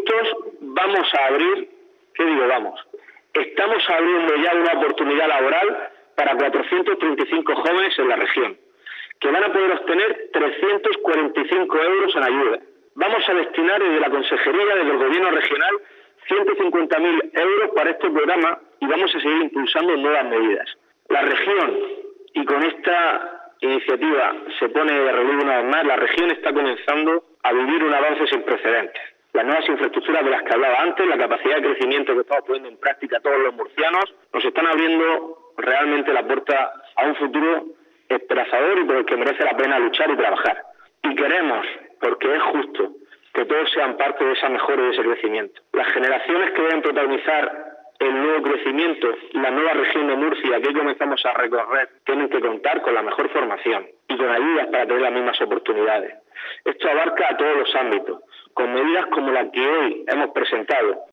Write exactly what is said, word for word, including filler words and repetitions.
juntos vamos a abrir, ¿qué digo vamos? Estamos abriendo ya una oportunidad laboral para cuatrocientos treinta y cinco jóvenes en la región, que van a poder obtener trescientos cuarenta y cinco euros en ayuda. Vamos a destinar desde la Consejería, desde el Gobierno regional, ciento cincuenta mil euros para este programa y vamos a seguir impulsando nuevas medidas. La región, y con esta iniciativa se pone de relieve una vez más, la región está comenzando a vivir un avance sin precedentes. Las nuevas infraestructuras de las que hablaba antes, la capacidad de crecimiento que estamos poniendo en práctica todos los murcianos, nos están abriendo realmente la puerta a un futuro esperanzador y por el que merece la pena luchar y trabajar. Y queremos, porque es justo, que todos sean parte de esa mejora y de ese crecimiento. Las generaciones que deben protagonizar el nuevo crecimiento y la nueva región de Murcia que hoy comenzamos a recorrer tienen que contar con la mejor formación y con ayudas para tener las mismas oportunidades. Esto abarca a todos los ámbitos, con medidas como la que hoy hemos presentado.